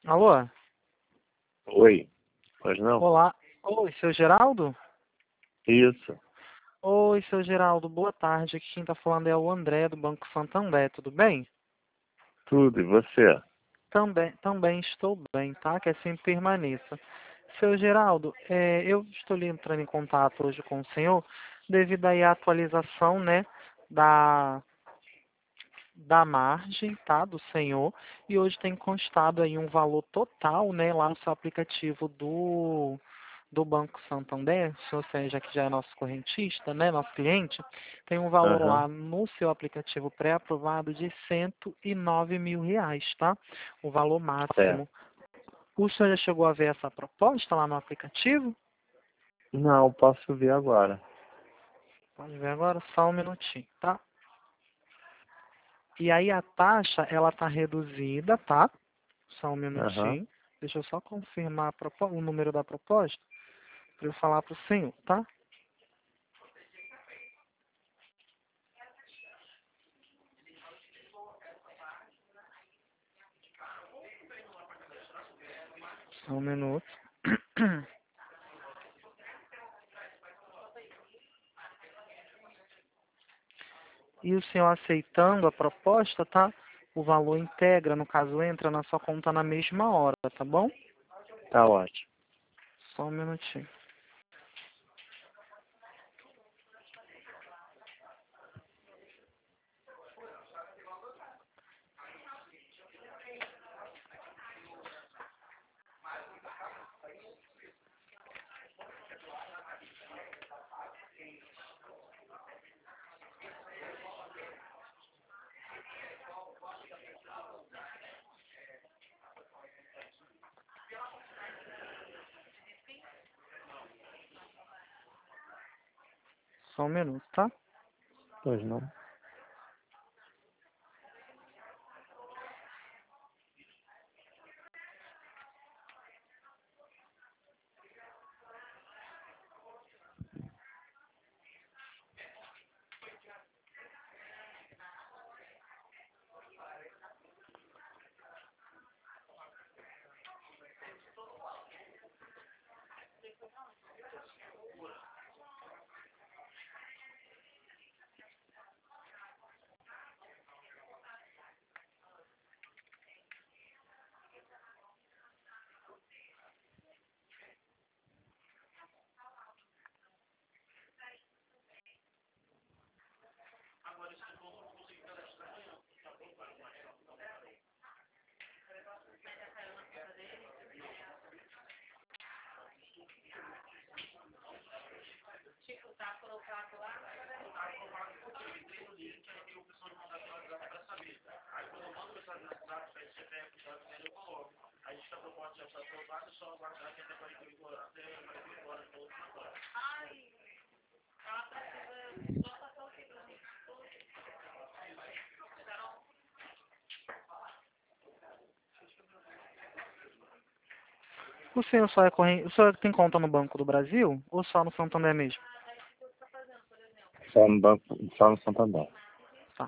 Alô? Oi, pois não? Olá. Oi, seu Geraldo? Isso, Oi, seu Geraldo. Boa tarde. Aqui quem tá falando é o André, do Banco Santander. Tudo bem? tudo, e você? Também estou bem, tá? Que assim permaneça. Seu Geraldo, eu estou lhe entrando em contato hoje com o senhor devido aí à atualização, né, da, da margem, tá, do senhor, e hoje tem constado aí um valor total, né, lá no seu aplicativo do Banco Santander, ou seja, que já é nosso correntista, né, nosso cliente, tem um valor Aham, lá no seu aplicativo pré-aprovado de R$ 109.000, tá? O valor é. máximo. O senhor já chegou a ver essa proposta lá no aplicativo? Não, posso ver agora. Pode ver agora, só um minutinho, tá? E aí a taxa, ela tá reduzida, tá? Só um Aham, minutinho. Deixa eu só confirmar o número da proposta para eu falar para o senhor, tá? Só um minuto. E o senhor aceitando a proposta, tá? O valor integra, no caso, entra na sua conta na mesma hora, tá bom? tá ótimo. Só um minutinho. Só um minuto, tá? Pois não. O senhor só é corrente... O senhor tem conta no Banco do Brasil ou só no Santander mesmo? Só no banco, só no Santander. Tá.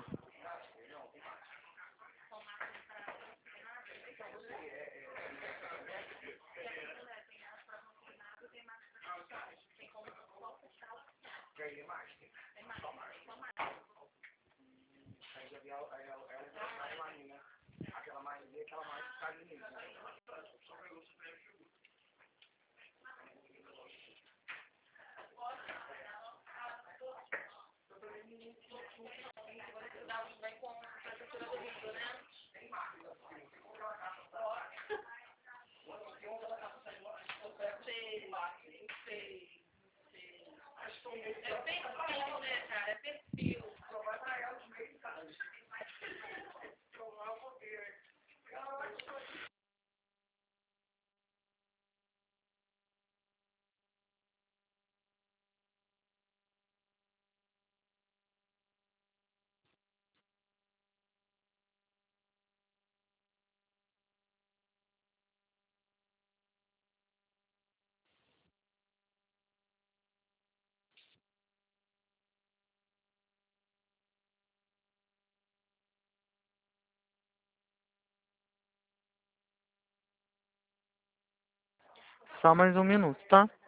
Só mais um minuto, tá?